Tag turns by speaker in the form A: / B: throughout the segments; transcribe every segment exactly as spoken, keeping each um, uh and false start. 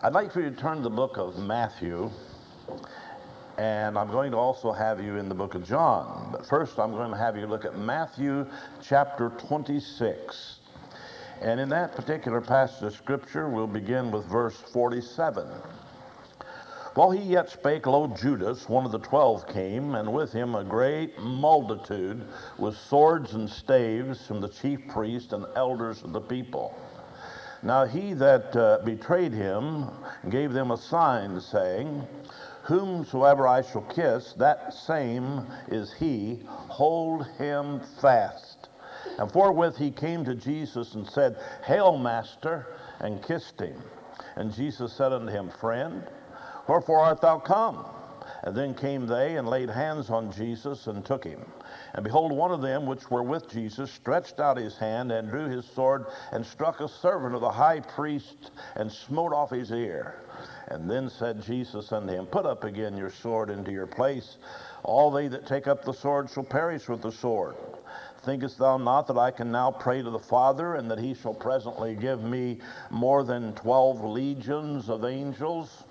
A: I'd like for you to turn to the book of Matthew, and I'm going to also have you in the book of John. But first, I'm going to have you look at Matthew chapter twenty-six. And in that particular passage of Scripture, we'll begin with verse forty-seven. While he yet spake, lo, Judas, one of the twelve, came, and with him a great multitude with swords and staves from the chief priests and elders of the people. Now he that uh, betrayed him gave them a sign, saying, Whomsoever I shall kiss, that same is he, hold him fast. And forthwith he came to Jesus and said, Hail, Master, and kissed him. And Jesus said unto him, Friend, wherefore art thou come? And then came they and laid hands on Jesus and took him. And behold, one of them which were with Jesus stretched out his hand and drew his sword and struck a servant of the high priest and smote off his ear. And then said Jesus unto him, Put up again your sword into your place. All they that take up the sword shall perish with the sword. Thinkest thou not that I can now pray to the Father, and that he shall presently give me more than twelve legions of angels?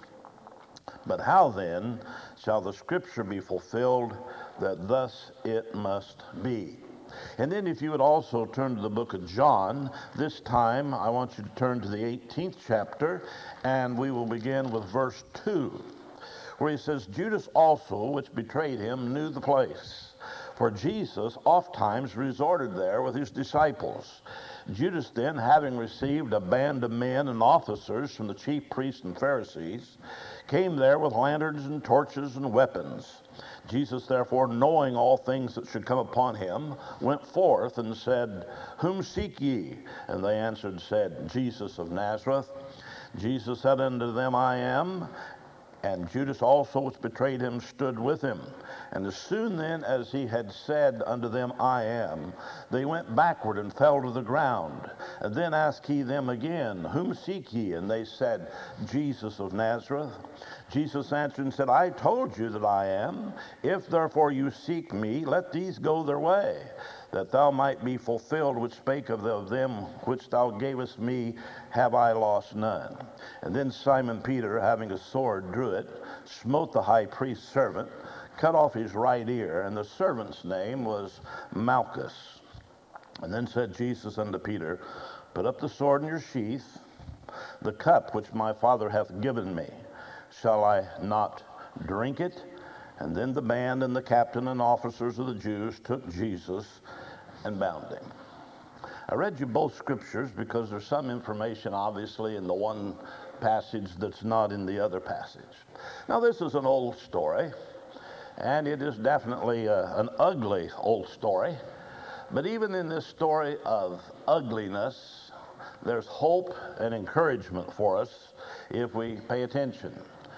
A: But how then shall the scripture be fulfilled, that thus it must be? And then if you would also turn to the book of John, this time I want you to turn to the eighteenth chapter, and we will begin with verse two, where he says, Judas also, which betrayed him, knew the place, for Jesus oft times resorted there with his disciples. Judas then, having received a band of men and officers from the chief priests and Pharisees, came there with lanterns and torches and weapons. Jesus, therefore, knowing all things that should come upon him, went forth and said, Whom seek ye? And they answered, said, Jesus of Nazareth. Jesus said unto them, I am. And Judas also, which betrayed him, stood with him. And as soon then as he had said unto them, I am, they went backward and fell to the ground. And then asked he them again, Whom seek ye? And they said, Jesus of Nazareth. Jesus answered and said, I told you that I am. If therefore you seek me, let these go their way, that thou might be fulfilled which spake of, the, of them which thou gavest me, have I lost none. And then Simon Peter, having a sword, drew it, smote the high priest's servant, cut off his right ear, and the servant's name was Malchus. And then said Jesus unto Peter, Put up the sword in your sheath. The cup which my Father hath given me, shall I not drink it? And then the band and the captain and officers of the Jews took Jesus and bound him. I read you both scriptures because there's some information obviously in the one passage that's not in the other passage. Now this is an old story, and it is definitely a, an ugly old story. But even in this story of ugliness, there's hope and encouragement for us if we pay attention.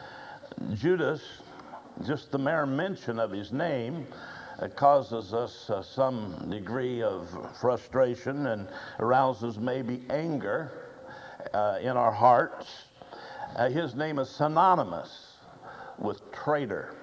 A: Judas, just the mere mention of his name, uh, causes us uh, some degree of frustration and arouses maybe anger uh, in our hearts. Uh, his name is synonymous with traitor,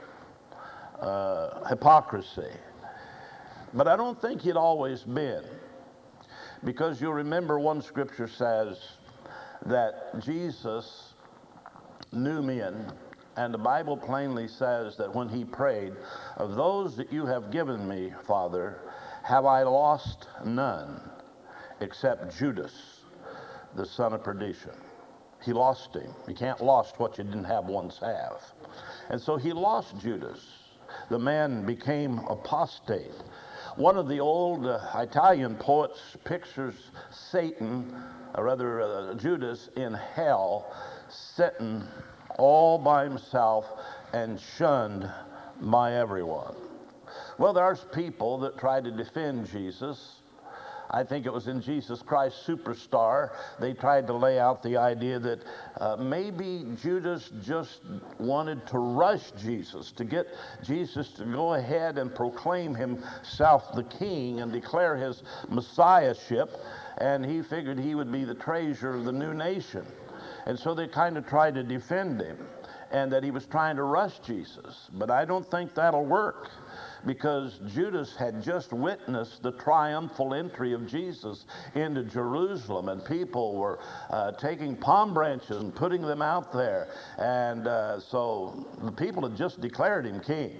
A: uh, hypocrisy. But I don't think he'd always been, because you'll remember one scripture says that Jesus knew men. And the Bible plainly says that when he prayed, of those that you have given me, Father, have I lost none, except Judas, the son of perdition. He lost him. You can't lost what you didn't have once have. And so he lost Judas. The man became apostate. One of the old uh, Italian poets pictures Satan, or rather uh, Judas, in hell, sitting all by himself and shunned by everyone. Well, there's people that try to defend Jesus. I think it was in Jesus Christ Superstar, they tried to lay out the idea that uh, maybe Judas just wanted to rush Jesus, to get Jesus to go ahead and proclaim himself the king and declare his messiahship, and he figured he would be the treasure of the new nation. And so they kind of tried to defend him, and that he was trying to rush Jesus. But I don't think that'll work. because Judas had just witnessed the triumphal entry of Jesus into Jerusalem, and people were uh, taking palm branches and putting them out there. And uh, so the people had just declared him king.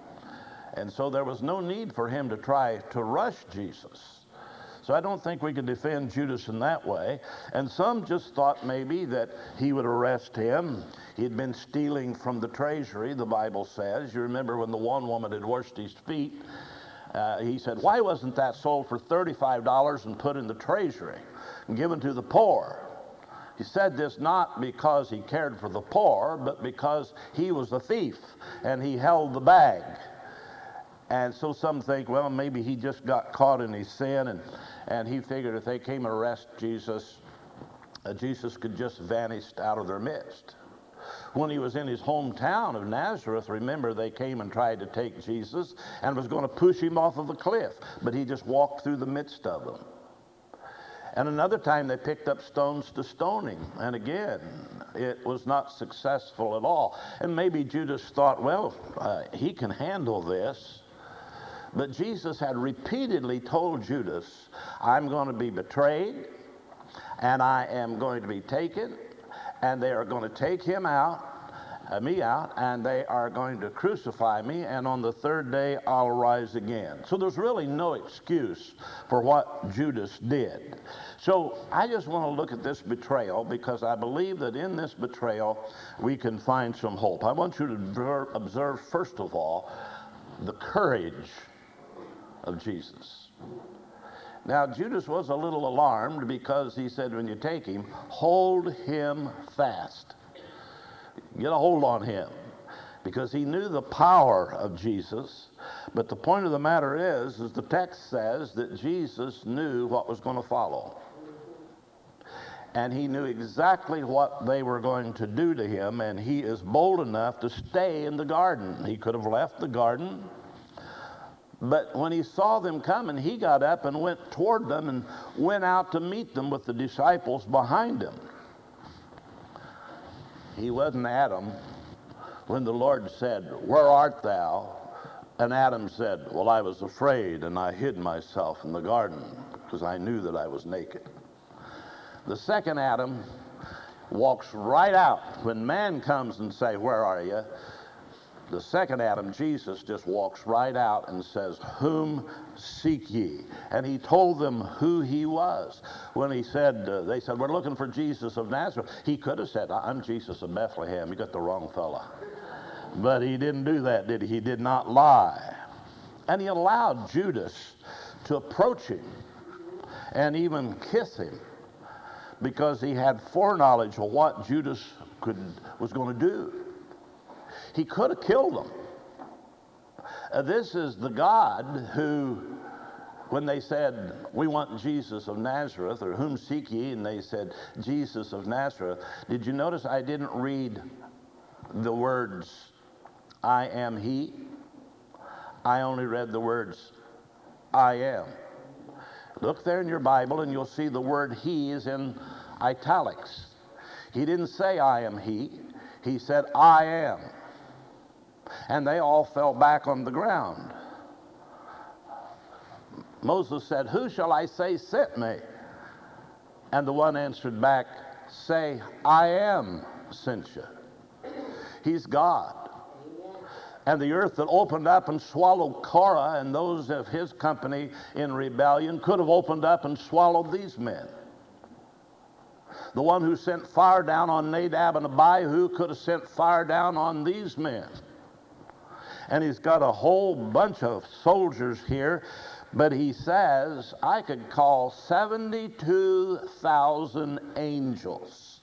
A: And so there was no need for him to try to rush Jesus. So I don't think we can defend Judas in that way. And some just thought maybe that he would arrest him. He'd been stealing from the treasury, the Bible says. You remember when the one woman had washed his feet, uh, he said, why wasn't that sold for thirty-five dollars and put in the treasury and given to the poor? He said this not because he cared for the poor, but because he was a thief and he held the bag. And so some think, well, maybe he just got caught in his sin, and, and he figured if they came and arrest Jesus, uh, Jesus could just vanish out of their midst. When he was in his hometown of Nazareth, remember, they came and tried to take Jesus and was going to push him off of a cliff, but he just walked through the midst of them. And another time they picked up stones to stone him, and again, it was not successful at all. And maybe Judas thought, well, uh, he can handle this. But Jesus had repeatedly told Judas, I'm going to be betrayed, and I am going to be taken, and they are going to take him out, uh, me out, and they are going to crucify me, and on the third day I'll rise again. So there's really no excuse for what Judas did. So I just want to look at this betrayal, because I believe that in this betrayal we can find some hope. I want you to observe, first of all, the courage of Jesus. Now, Judas was a little alarmed, because he said, when you take him, hold him fast. Get a hold on him, because he knew the power of Jesus. But the point of the matter is, as the text says, that Jesus knew what was going to follow. And he knew exactly what they were going to do to him, and he is bold enough to stay in the garden. He could have left the garden, but when he saw them coming, he got up and went toward them and went out to meet them with the disciples behind him. He wasn't Adam when the Lord said, where art thou? And Adam said, well, I was afraid, and I hid myself in the garden because I knew that I was naked. The second Adam walks right out. When man comes and say, where are you? The second Adam, Jesus, just walks right out and says, whom seek ye? And he told them who he was. When he said, uh, they said, we're looking for Jesus of Nazareth. He could have said, I'm Jesus of Bethlehem. You got the wrong fella. But he didn't do that, did he? He did not lie. And he allowed Judas to approach him and even kiss him, because he had foreknowledge of what Judas could, was going to do. He could have killed them. Uh, this is the God who, when they said, we want Jesus of Nazareth, or whom seek ye? And they said, Jesus of Nazareth. Did you notice I didn't read the words, I am he? I only read the words, I am. Look there in your Bible and you'll see the word he is in italics. He didn't say I am he. He said, I am. And they all fell back on the ground. Moses said, who shall I say sent me? And the one answered back, say, I am sent you. He's God. And the earth that opened up and swallowed Korah and those of his company in rebellion could have opened up and swallowed these men. The one who sent fire down on Nadab and Abihu could have sent fire down on these men. And he's got a whole bunch of soldiers here, but he says, I could call seventy-two thousand angels.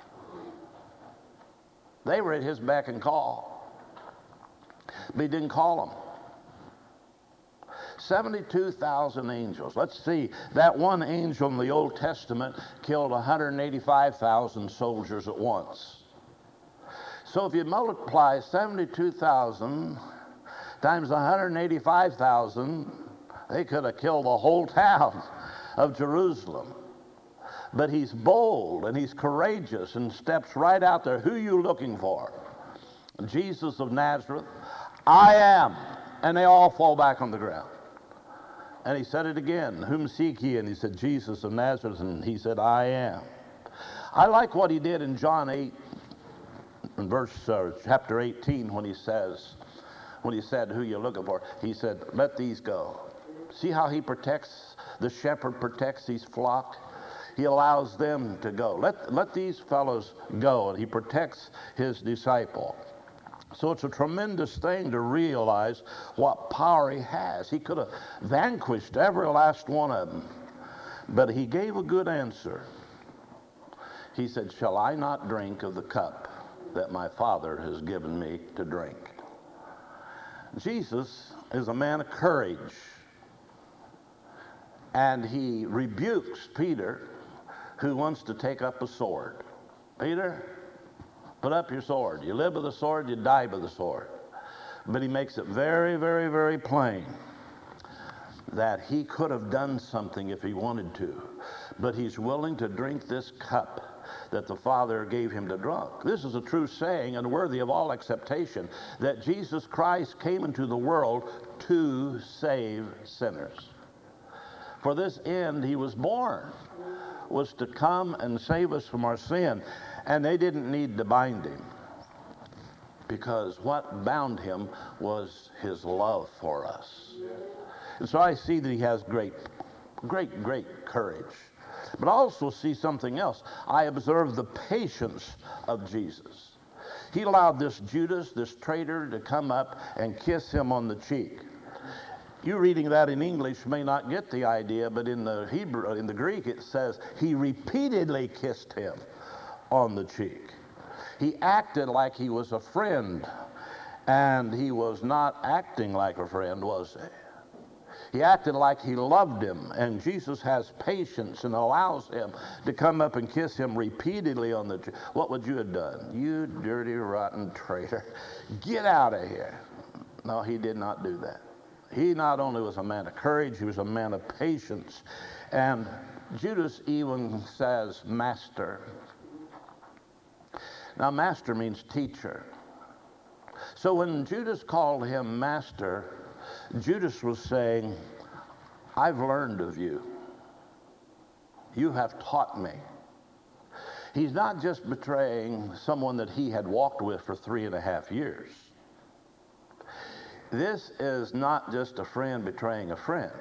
A: They were at his beck and call, but he didn't call them. seventy-two thousand angels. Let's see, that one angel in the Old Testament killed one hundred eighty-five thousand soldiers at once. So if you multiply seventy-two thousand times one hundred eighty-five thousand, they could have killed the whole town of Jerusalem. But he's bold and he's courageous and steps right out there. Who are you looking for? Jesus of Nazareth. I am. And they all fall back on the ground. And he said it again, whom seek ye? And he said, Jesus of Nazareth. And he said, I am. I like what he did in John eight, in verse uh, chapter eighteen, when he says, when he said, who you looking for? He said, let these go. See how he protects, the shepherd protects his flock? He allows them to go. Let, let these fellows go. And he protects his disciple. So it's a tremendous thing to realize what power he has. He could have vanquished every last one of them. But he gave a good answer. He said, shall I not drink of the cup that my Father has given me to drink? Jesus is a man of courage. And he rebukes Peter, who wants to take up a sword. Peter, put up your sword. You live with the sword, you die with the sword. But he makes it very, very, very plain that he could have done something if he wanted to. But he's willing to drink this cup that the Father gave him to drink. This is a true saying and worthy of all acceptation, that Jesus Christ came into the world to save sinners. For this end he was born, was to come and save us from our sin. And they didn't need to bind him, because what bound him was his love for us. And so I see that he has great, great, great courage. But I also see something else. I observe the patience of Jesus. He allowed this Judas, this traitor, to come up and kiss him on the cheek. You reading that in English may not get the idea, but in the Hebrew, in the Greek, it says he repeatedly kissed him on the cheek. He acted like he was a friend, and he was not acting like a friend, was he? He acted like he loved him, and Jesus has patience and allows him to come up and kiss him repeatedly on the cheek. What would you have done? You dirty, rotten traitor. Get out of here. No, he did not do that. He not only was a man of courage, he was a man of patience. And Judas even says, Master. Now, master means teacher. So when Judas called him master, Judas was saying, I've learned of you. You have taught me. He's not just betraying someone that he had walked with for three and a half years. This is not just a friend betraying a friend.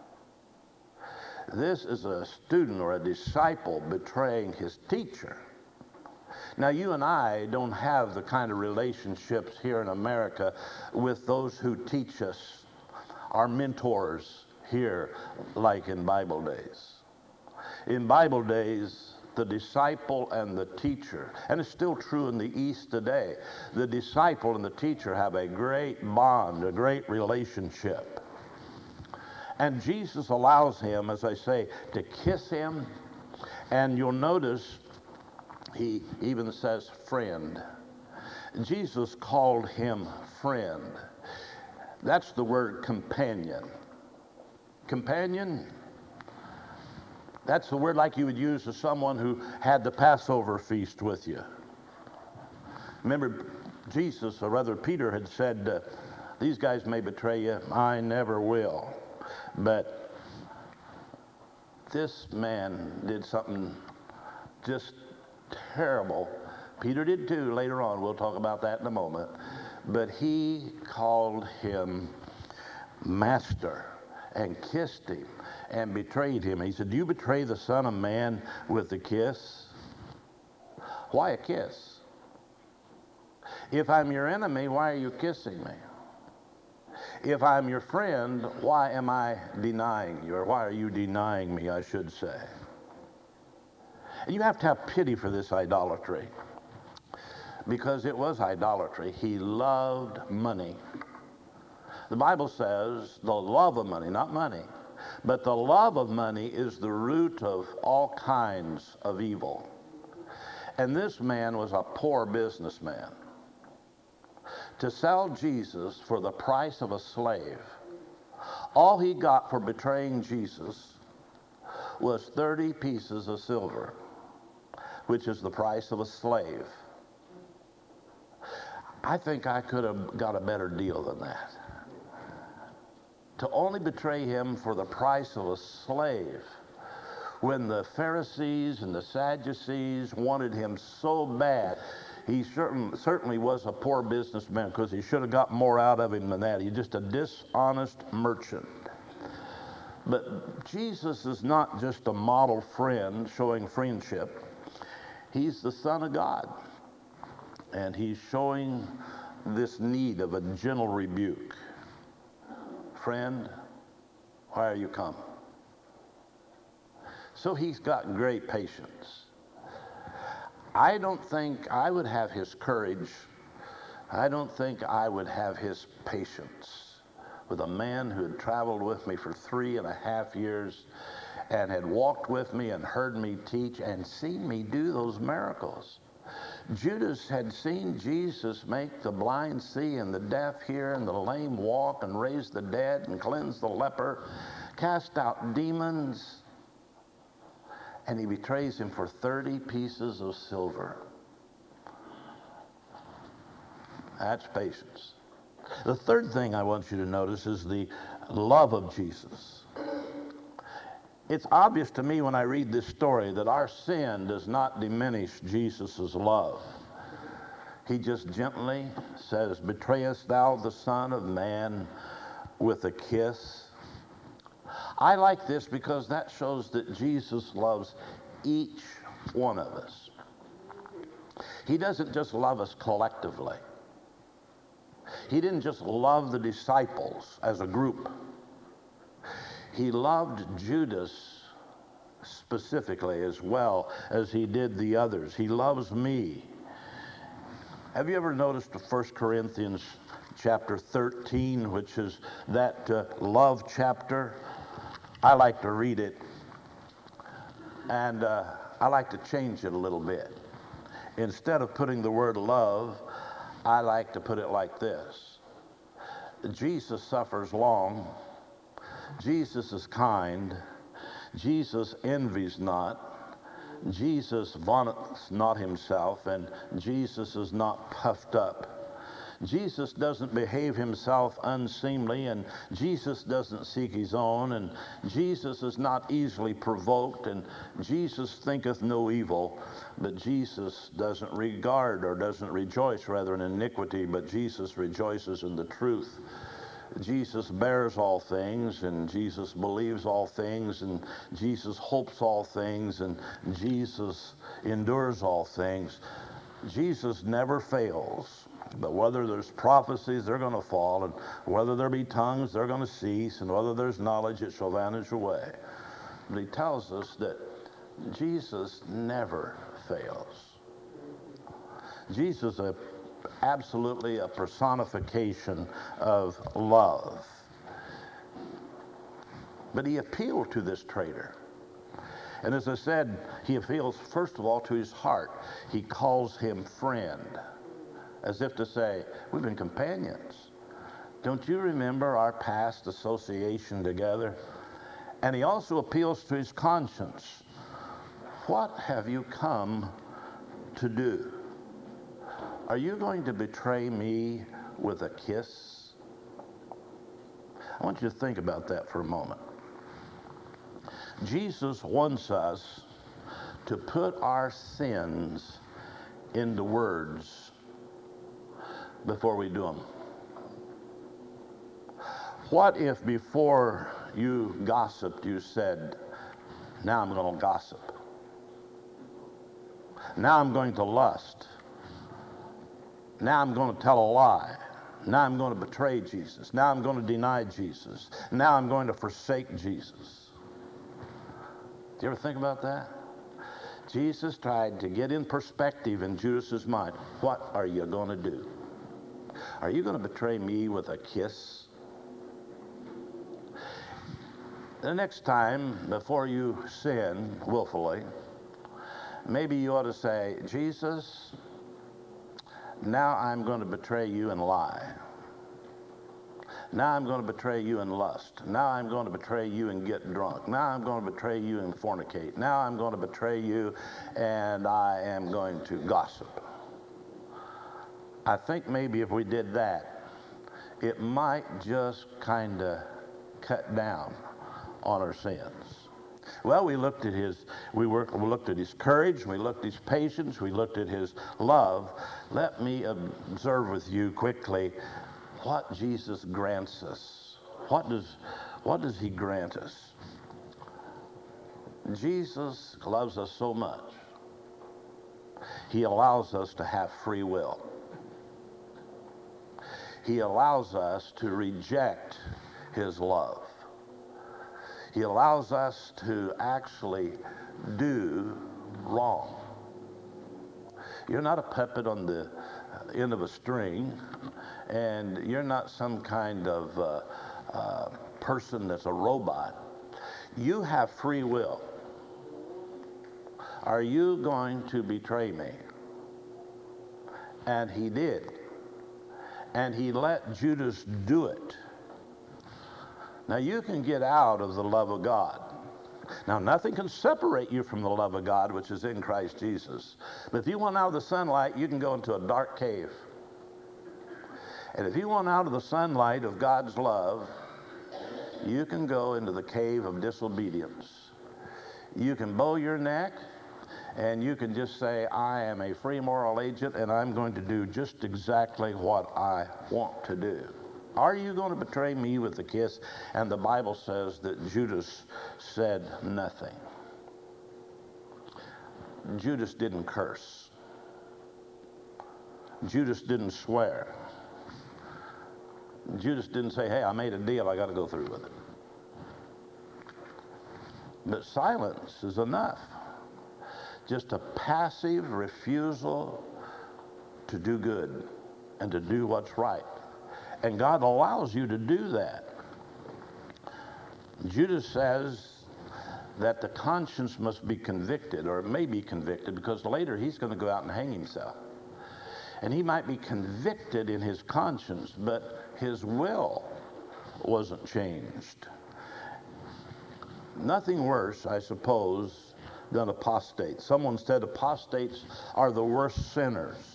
A: This is a student or a disciple betraying his teacher. Now, you and I don't have the kind of relationships here in America with those who teach us, our mentors here, like in Bible days. In Bible days, the disciple and the teacher, and it's still true in the East today, the disciple and the teacher have a great bond, a great relationship. And Jesus allows him, as I say, to kiss him, and you'll notice he even says friend. Jesus called him friend. That's the word companion. Companion, that's the word like you would use to someone who had the Passover feast with you. Remember, Jesus, or rather Peter, had said, uh, these guys may betray you, I never will. But this man did something just terrible. Peter did too later on. We'll talk about that in a moment. But he called him master and kissed him and betrayed him. He said, do you betray the Son of Man with a kiss? Why a kiss? If I'm your enemy, why are you kissing me? If I'm your friend, why am I denying you? Or why are you denying me, I should say? And you have to have pity for this idolatry, because it was idolatry. He loved money. The Bible says the love of money, not money, but the love of money is the root of all kinds of evil. And this man was a poor businessman. To sell Jesus for the price of a slave, all he got for betraying Jesus was thirty pieces of silver, which is the price of a slave. I think I could have got a better deal than that. to only betray him for the price of a slave, when the Pharisees and the Sadducees wanted him so bad. He certain, certainly was a poor businessman, because he should have got more out of him than that. He's just a dishonest merchant. But Jesus is not just a model friend showing friendship. He's the Son of God. And he's showing this need of a gentle rebuke. Friend, why are you come? So he's got great patience. I don't think I would have his courage. I don't think I would have his patience with a man who had traveled with me for three and a half years and had walked with me and heard me teach and seen me do those miracles. Judas had seen Jesus make the blind see and the deaf hear and the lame walk and raise the dead and cleanse the leper, cast out demons, and he betrays him for thirty pieces of silver. That's patience. The third thing I want you to notice is the love of Jesus. It's obvious to me when I read this story that our sin does not diminish Jesus' love. He just gently says, betrayest thou the Son of Man with a kiss? I like this because that shows that Jesus loves each one of us. He doesn't just love us collectively. He didn't just love the disciples as a group. He loved Judas specifically as well as he did the others. He loves me. Have you ever noticed the First Corinthians chapter thirteen, which is that uh, love chapter? I like to read it, and uh, I like to change it a little bit. Instead of putting the word love, I like to put it like this. Jesus suffers long. Jesus is kind. Jesus envies not. Jesus vaunteth not himself, and Jesus is not puffed up. Jesus doesn't behave himself unseemly, and Jesus doesn't seek his own, and Jesus is not easily provoked, and Jesus thinketh no evil, but Jesus doesn't regard or doesn't rejoice rather in iniquity, but Jesus rejoices in the truth. Jesus bears all things, and Jesus believes all things, and Jesus hopes all things, and Jesus endures all things. Jesus never fails. But whether there's prophecies, they're going to fall, and whether there be tongues, they're going to cease, and whether there's knowledge, it shall vanish away. But he tells us that Jesus never fails. Jesus is a, absolutely a personification of love. But he appealed to this traitor. And as I said, he appeals first of all to his heart. He calls him friend, as if to say, we've been companions. Don't you remember our past association together? And he also appeals to his conscience. What have you come to do? Are you going to betray me with a kiss? I want you to think about that for a moment. Jesus wants us to put our sins into words before we do them. What if before you gossiped you said, now I'm going to gossip. Now I'm going to lust. Now I'm going to tell a lie. Now I'm going to betray Jesus. Now I'm going to deny Jesus. Now I'm going to forsake Jesus. Do you ever think about that? Jesus tried to get in perspective in Judas's mind. What are you going to do? Are you going to betray me with a kiss? The next time, before you sin willfully, maybe you ought to say, Jesus, now I'm going to betray you and lie. Now I'm going to betray you and lust. Now I'm going to betray you and get drunk. Now I'm going to betray you and fornicate. Now I'm going to betray you and I am going to gossip. I think maybe if we did that, it might just kind of cut down on our sins? Well, we looked at his, we, worked, we looked at his courage, we looked at his patience, we looked at his love. Let me observe with you quickly what Jesus grants us. What does, what does he grant us? Jesus loves us so much. He allows us to have free will. He allows us to reject his love. He allows us to actually do wrong. You're not a puppet on the end of a string, and you're not some kind of uh, uh, person that's a robot. You have free will. Are you going to betray me? And he did. And he let Judas do it. Now you can get out of the love of God. Now nothing can separate you from the love of God, which is in Christ Jesus. But if you want out of the sunlight, you can go into a dark cave. And if you want out of the sunlight of God's love, you can go into the cave of disobedience. You can bow your neck, and you can just say, I am a free moral agent, and I'm going to do just exactly what I want to do. Are you going to betray me with a kiss? And the Bible says that Judas said nothing. Judas didn't curse. Judas didn't swear. Judas didn't say, hey, I made a deal, I got to go through with it. But silence is enough. Just a passive refusal to do good and to do what's right. And God allows you to do that. Judas says that the conscience must be convicted, or it may be convicted, because later he's going to go out and hang himself. And he might be convicted in his conscience, but his will wasn't changed. Nothing worse, I suppose, than apostates. Someone said apostates are the worst sinners.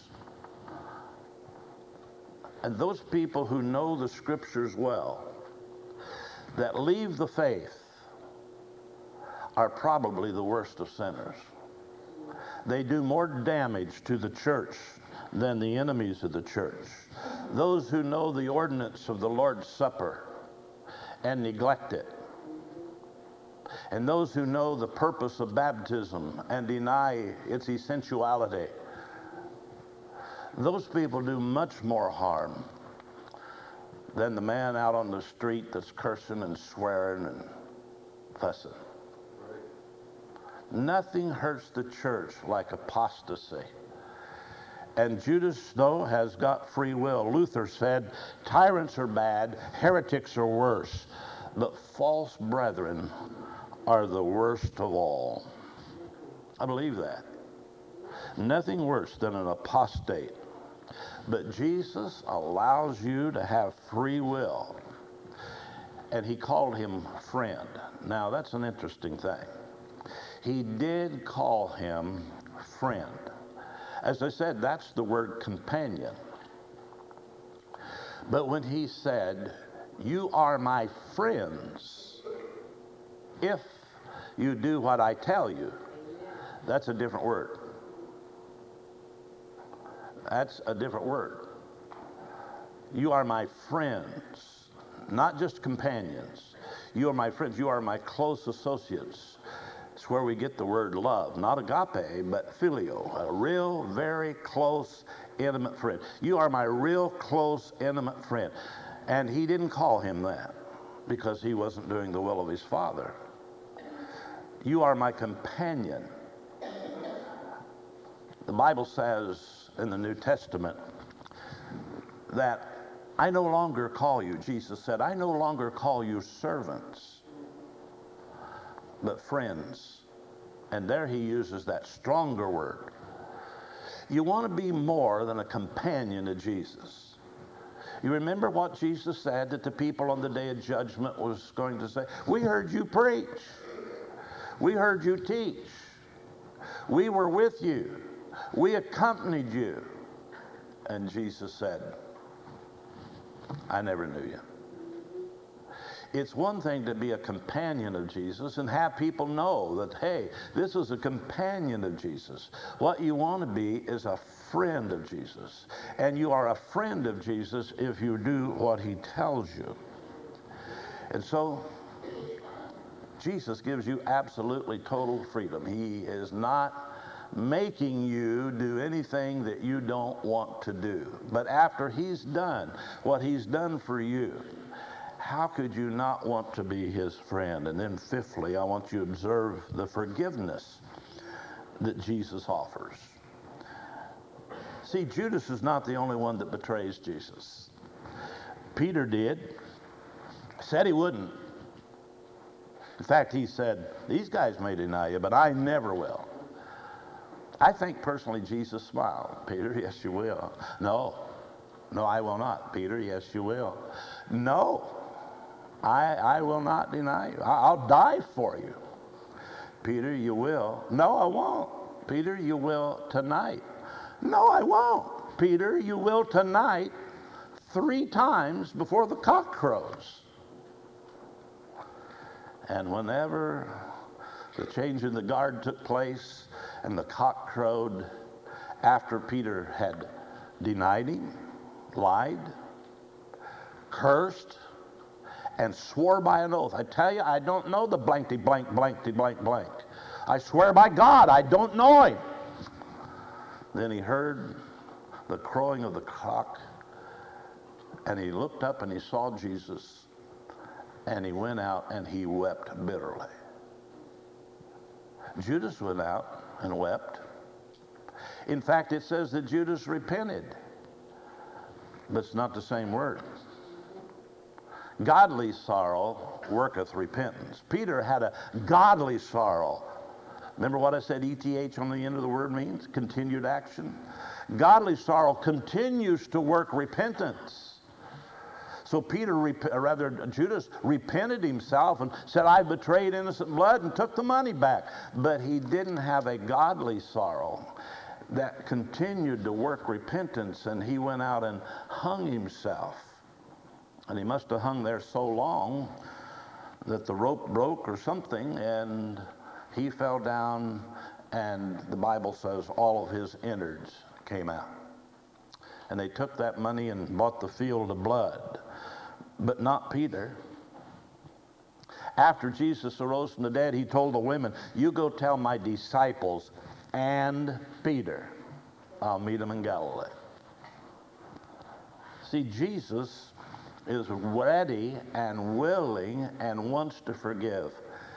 A: And those people who know the scriptures well, that leave the faith, are probably the worst of sinners. They do more damage to the church than the enemies of the church. Those who know the ordinance of the Lord's Supper and neglect it, and those who know the purpose of baptism and deny its essentiality, those people do much more harm than the man out on the street that's cursing and swearing and fussing. Nothing hurts the church like apostasy. And Judas, though, has got free will. Luther said, tyrants are bad, heretics are worse, but false brethren are the worst of all. I believe that. Nothing worse than an apostate. But Jesus allows you to have free will. And he called him friend. Now, that's an interesting thing. He did call him friend. As I said, that's the word companion. But when he said, you are my friends if you do what I tell you, that's a different word. That's a different word. You are my friends, not just companions. You are my friends. You are my close associates. It's where we get the word love, not agape, but phileo, a real, very close, intimate friend. You are my real close, intimate friend. And he didn't call him that because he wasn't doing the will of his Father. You are my companion. The Bible says in the New Testament that I no longer call you, Jesus said, I no longer call you servants, but friends. And there he uses that stronger word. You want to be more than a companion to Jesus. You remember what Jesus said that the people on the day of judgment was going to say? We heard you preach. We heard you teach. We were with you. We accompanied you. And Jesus said, I never knew you. It's one thing to be a companion of Jesus and have people know that, hey, this is a companion of Jesus. What you want to be is a friend of Jesus. And you are a friend of Jesus if you do what he tells you. And so Jesus gives you absolutely total freedom. He is not making you do anything that you don't want to do. But after he's done what he's done for you, how could you not want to be his friend? And then fifthly, I want you to observe the forgiveness that Jesus offers. See, Judas is not the only one that betrays Jesus. Peter did. Said he wouldn't. In fact, he said, these guys may deny you, but I never will. I think personally Jesus smiled. Peter, yes, you will. No, no, I will not. Peter, yes, you will. No, I, I will not deny you. I, I'll die for you. Peter, you will. No, I won't. Peter, you will tonight. No, I won't. Peter, you will tonight three times before the cock crows. And whenever the change in the guard took place and the cock crowed after Peter had denied him, lied, cursed, and swore by an oath. I tell you, I don't know the blankety blank, blankety blank, blank. I swear by God, I don't know him. Then he heard the crowing of the cock, and he looked up and he saw Jesus. And he went out and he wept bitterly. Judas went out and wept. In fact, it says that Judas repented. But it's not the same word. Godly sorrow worketh repentance. Peter had a godly sorrow. Remember what I said E T H on the end of the word means? Continued action. Godly sorrow continues to work repentance. So Peter, or rather Judas, repented himself and said, I betrayed innocent blood, and took the money back. But he didn't have a godly sorrow that continued to work repentance, and he went out and hung himself. And he must have hung there so long that the rope broke or something, and he fell down, and the Bible says all of his innards came out. And they took that money and bought the field of blood. But not Peter. After Jesus arose from the dead, he told the women, you go tell my disciples and Peter, I'll meet them in Galilee. See, Jesus is ready and willing and wants to forgive.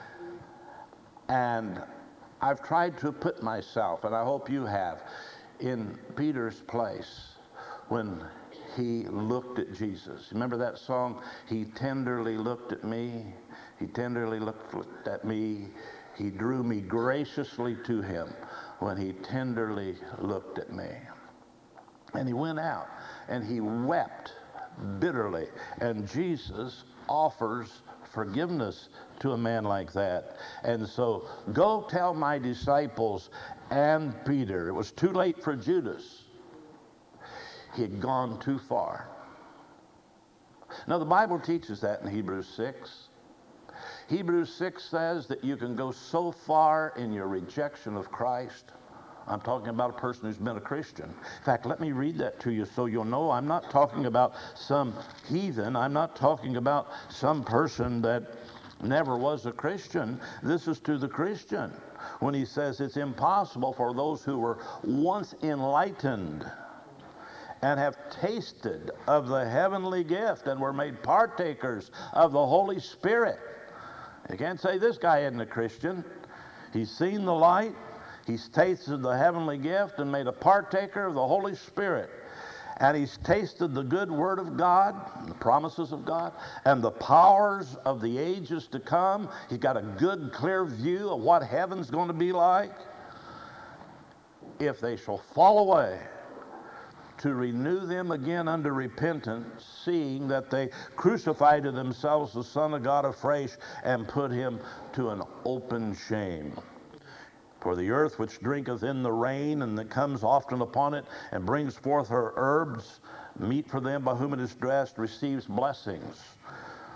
A: And I've tried to put myself, and I hope you have, in Peter's place when he looked at Jesus. Remember that song? He tenderly looked at me. He tenderly looked, looked at me. He drew me graciously to him when he tenderly looked at me. And he went out and he wept bitterly. And Jesus offers forgiveness to a man like that. And so, go tell my disciples and Peter. It was too late for Judas. He had gone too far. Now, the Bible teaches that in Hebrews six. Hebrews six says that you can go so far in your rejection of Christ. I'm talking about a person who's been a Christian. In fact, let me read that to you so you'll know I'm not talking about some heathen. I'm not talking about some person that never was a Christian. This is to the Christian when he says it's impossible for those who were once enlightened and have tasted of the heavenly gift and were made partakers of the Holy Spirit. You can't say this guy isn't a Christian. He's seen the light, he's tasted the heavenly gift and made a partaker of the Holy Spirit. And he's tasted the good word of God, the promises of God, and the powers of the ages to come. He's got a good, clear view of what heaven's going to be like. If they shall fall away, to renew them again unto repentance, seeing that they crucified to themselves the Son of God afresh and put him to an open shame. For the earth which drinketh in the rain, and that comes often upon it, and brings forth her herbs, meat for them by whom it is dressed, receives blessings.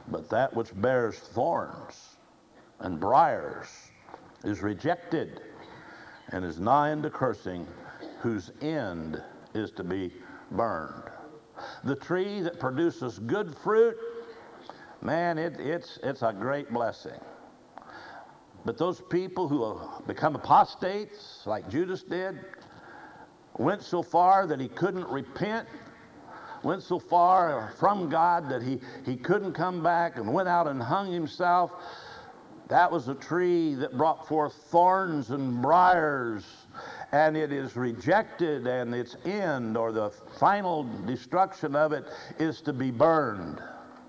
A: But that which bears thorns and briars is rejected and is nigh unto cursing, whose end is to be burned. The tree that produces good fruit, man, it, it's, it's a great blessing. But those people who have become apostates, like Judas did, went so far that he couldn't repent, went so far from God that he, he couldn't come back, and went out and hung himself. That was a tree that brought forth thorns and briars, and it is rejected, and its end, or the final destruction of it, is to be burned.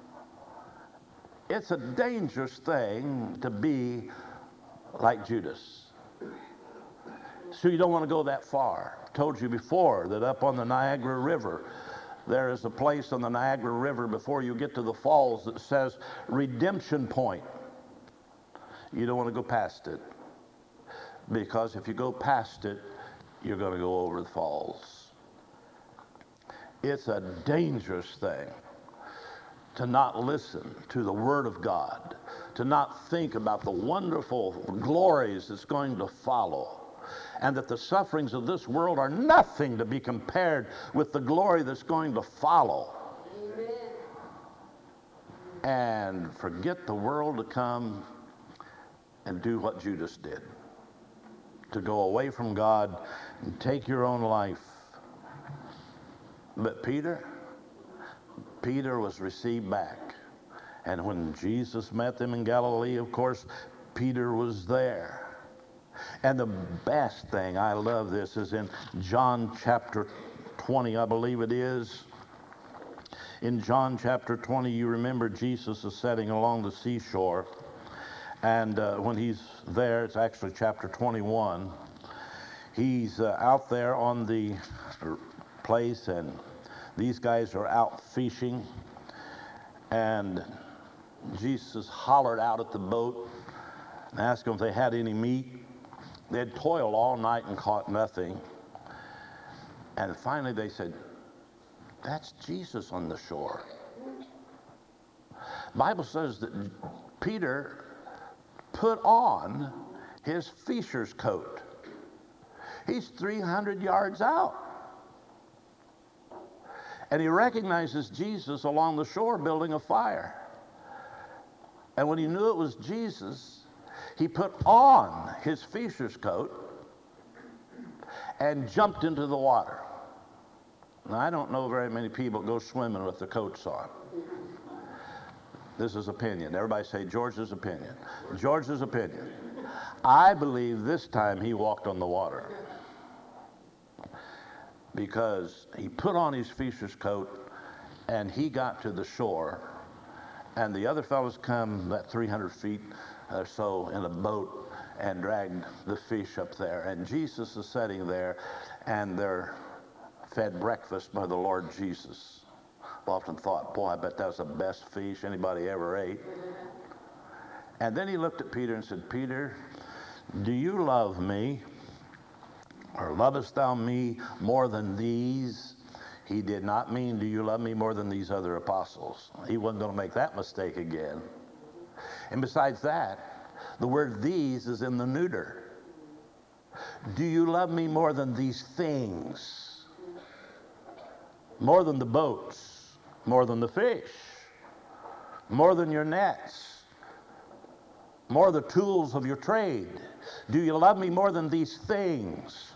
A: It's a dangerous thing to be like Judas. So you don't want to go that far. I told you before that up on the Niagara River, there is a place on the Niagara River before you get to the falls that says Redemption Point. You don't want to go past it, because if you go past it, you're going to go over the falls. It's a dangerous thing to not listen to the Word of God, to not think about the wonderful glories that's going to follow, and that the sufferings of this world are nothing to be compared with the glory that's going to follow. Amen. And forget the world to come and do what Judas did, to go away from God and take your own life. But Peter, Peter was received back. And when Jesus met them in Galilee, of course, Peter was there. And the best thing, I love this, is in John chapter twenty, I believe it is. In John chapter twenty, you remember Jesus is sitting along the seashore. And uh, when he's there, it's actually chapter twenty-one, he's uh, out there on the place, and these guys are out fishing. And Jesus hollered out at the boat and asked them if they had any meat. They'd toiled all night and caught nothing. And finally they said, "That's Jesus on the shore." The Bible says that Peter put on his fisher's coat. He's three hundred yards out. And he recognizes Jesus along the shore building a fire. And when he knew it was Jesus, he put on his fisher's coat and jumped into the water. Now, I don't know very many people go swimming with their coats on. This is opinion. Everybody say George's opinion. George's opinion. I believe this time he walked on the water, because he put on his fisher's coat and he got to the shore, and the other fellows come that three hundred feet or so in a boat and dragged the fish up there. And Jesus is sitting there, and they're fed breakfast by the Lord Jesus. I've often thought, boy, I bet that was the best fish anybody ever ate. And then he looked at Peter and said, "Peter, do you love me? Or lovest thou me more than these?" He did not mean, "Do you love me more than these other apostles?" He wasn't going to make that mistake again. And besides that, the word "these" is in the neuter. Do you love me more than these things? More than the boats, more than the fish, more than your nets, more the tools of your trade. Do you love me more than these things?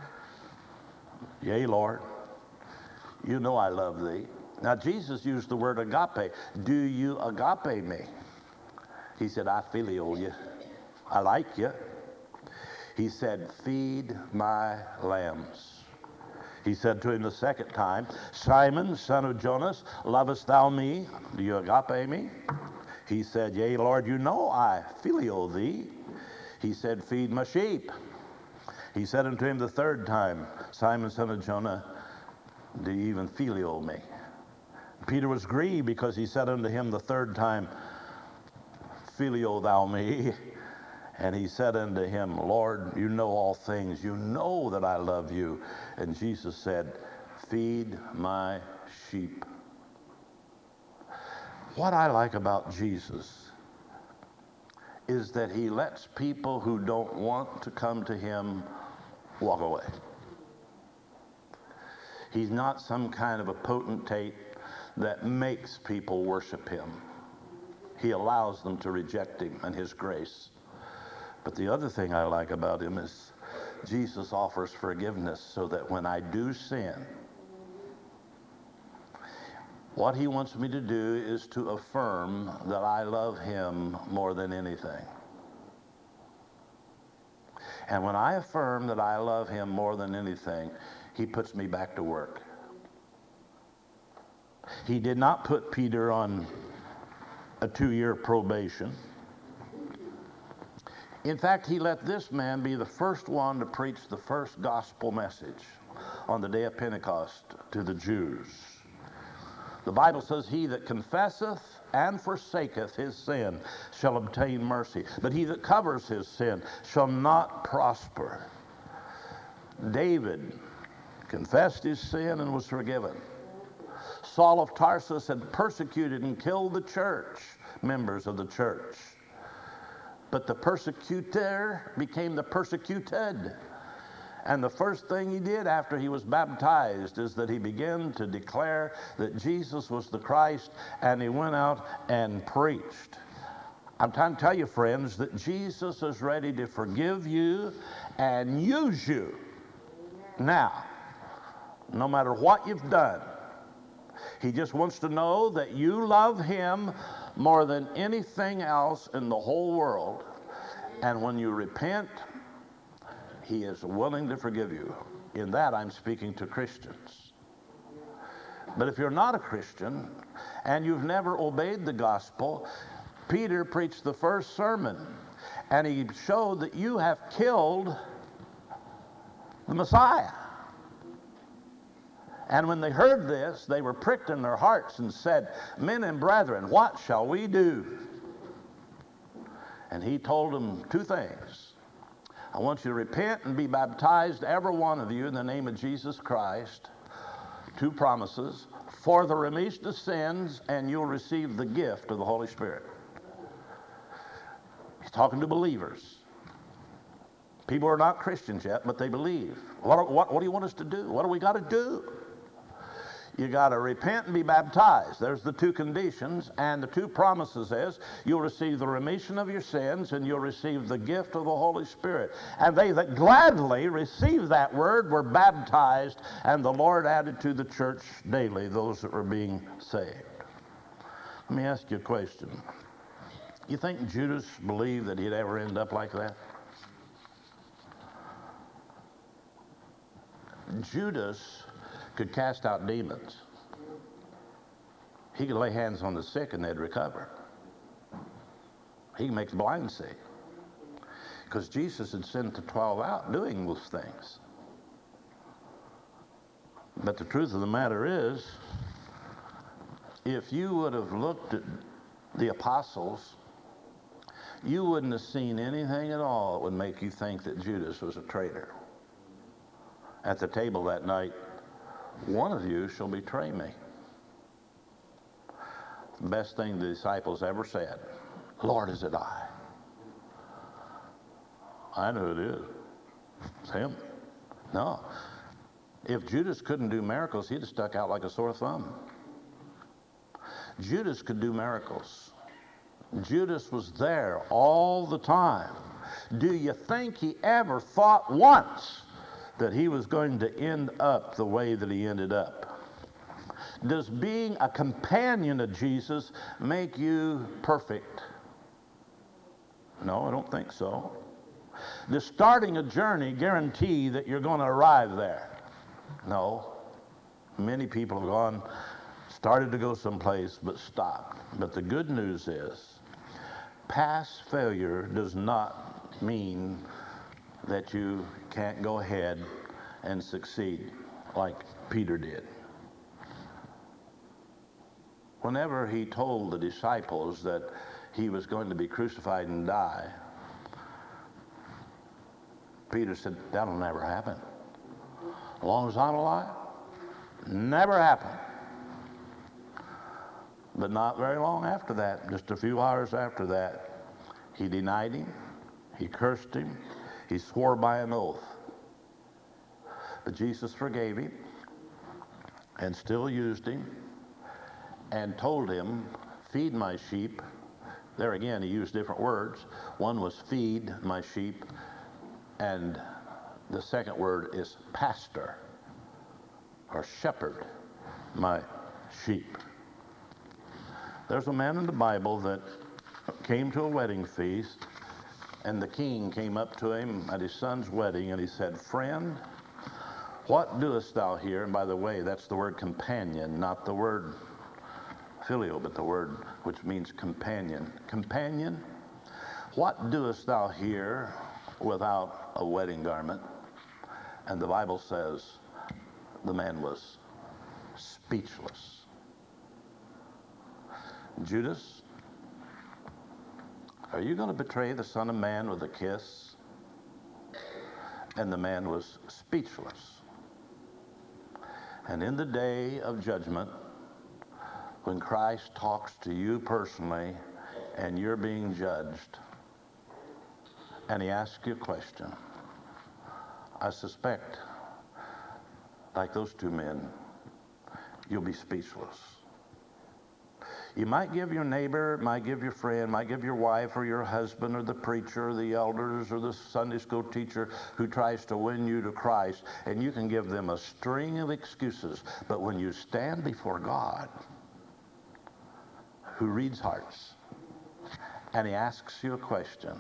A: Yea, Lord, you know I love thee. Now, Jesus used the word agape. Do you agape me? He said, I phileo you. I like you. He said, feed my lambs. He said to him the second time, Simon, son of Jonas, lovest thou me? Do you agape me? He said, yea, Lord, you know I phileo thee. He said, feed my sheep. He said unto him the third time, Simon, son of Jonah, do you even phileo me? Peter was grieved because he said unto him the third time, phileo thou me? And he said unto him, Lord, you know all things. You know that I love you. And Jesus said, feed my sheep. What I like about Jesus is that he lets people who don't want to come to him walk away. He's not some kind of a potentate that makes people worship him. He allows them to reject him and his grace. But the other thing I like about him is Jesus offers forgiveness so that when I do sin, what he wants me to do is to affirm that I love him more than anything. And when I affirm that I love him more than anything, he puts me back to work. He did not put Peter on a two-year probation. In fact, he let this man be the first one to preach the first gospel message on the day of Pentecost to the Jews. The Bible says, he that confesseth and forsaketh his sin shall obtain mercy, but he that covers his sin shall not prosper. David confessed his sin and was forgiven. Saul of Tarsus had persecuted and killed the church, members of the church. But the persecutor became the persecuted. And the first thing he did after he was baptized is that he began to declare that Jesus was the Christ, and he went out and preached. I'm trying to tell you, friends, that Jesus is ready to forgive you and use you. Now, no matter what you've done, he just wants to know that you love him more than anything else in the whole world. And when you repent, he is willing to forgive you. In that, I'm speaking to Christians. But if you're not a Christian and you've never obeyed the gospel, Peter preached the first sermon, and he showed that you have killed the Messiah. And when they heard this, they were pricked in their hearts and said, men and brethren, what shall we do? And he told them two things. I want you to repent and be baptized, every one of you, in the name of Jesus Christ. Two promises. For the remission of sins, and you'll receive the gift of the Holy Spirit. He's talking to believers. People are not Christians yet, but they believe. What, what, what do you want us to do? What do we got to do? You got to repent and be baptized. There's the two conditions, and the two promises is you'll receive the remission of your sins and you'll receive the gift of the Holy Spirit. And they that gladly received that word were baptized, and the Lord added to the church daily those that were being saved. Let me ask you a question. You think Judas believed that he'd ever end up like that? Judas could cast out demons. He could lay hands on the sick and they'd recover. He makes the blind see. Because Jesus had sent the twelve out doing those things. But the truth of the matter is, if you would have looked at the apostles, you wouldn't have seen anything at all that would make you think that Judas was a traitor. At the table that night, one of you shall betray me. The best thing the disciples ever said, Lord, is it I? I know it is. It's him. No. If Judas couldn't do miracles, he'd have stuck out like a sore thumb. Judas could do miracles. Judas was there all the time. Do you think he ever thought once that he was going to end up the way that he ended up? Does being a companion of Jesus make you perfect? No, I don't think so. Does starting a journey guarantee that you're going to arrive there? No. Many people have gone, started to go someplace, but stopped. But the good news is, past failure does not mean that you can't go ahead and succeed like Peter did. Whenever he told the disciples that he was going to be crucified and die, Peter said, that'll never happen. As long as I'm alive, never happen. But not very long after that, just a few hours after that, he denied him, he cursed him, he swore by an oath. But Jesus forgave him and still used him and told him, feed my sheep. There again, he used different words. One was feed my sheep, and the second word is pastor or shepherd my sheep. There's a man in the Bible that came to a wedding feast, and the king came up to him at his son's wedding, and he said, friend, what doest thou here? And by the way, that's the word companion, not the word filio, but the word which means companion. Companion, what doest thou here without a wedding garment? And the Bible says the man was speechless. Judas, are you going to betray the Son of Man with a kiss? And the man was speechless. And in the day of judgment, when Christ talks to you personally and you're being judged, and he asks you a question, I suspect, like those two men, you'll be speechless. You might give your neighbor, might give your friend, might give your wife or your husband or the preacher or the elders or the Sunday school teacher who tries to win you to Christ, and you can give them a string of excuses. But when you stand before God, who reads hearts, and he asks you a question,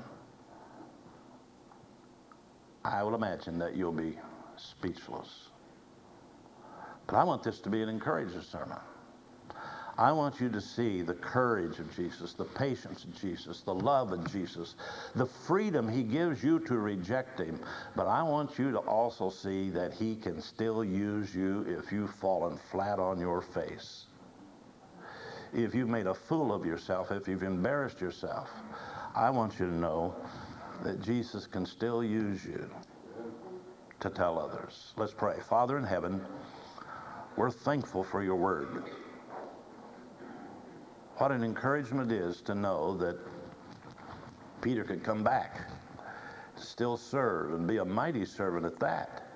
A: I will imagine that you'll be speechless. But I want this to be an encouraging sermon. I want you to see the courage of Jesus, the patience of Jesus, the love of Jesus, the freedom he gives you to reject him. But I want you to also see that he can still use you if you've fallen flat on your face. If you've made a fool of yourself, if you've embarrassed yourself, I want you to know that Jesus can still use you to tell others. Let's pray. Father in heaven, we're thankful for your word. What an encouragement it is to know that Peter could come back, still serve, and be a mighty servant at that.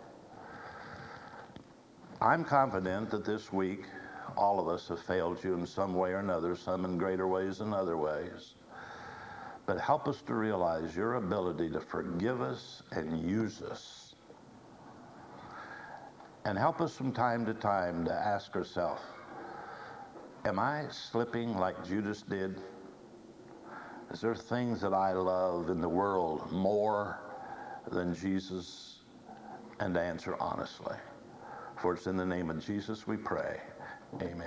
A: I'm confident that this week all of us have failed you in some way or another, some in greater ways than other ways. But help us to realize your ability to forgive us and use us. And help us from time to time to ask ourselves, am I slipping like Judas did? Is there things that I love in the world more than Jesus? And to answer honestly. For it's in the name of Jesus we pray. Amen.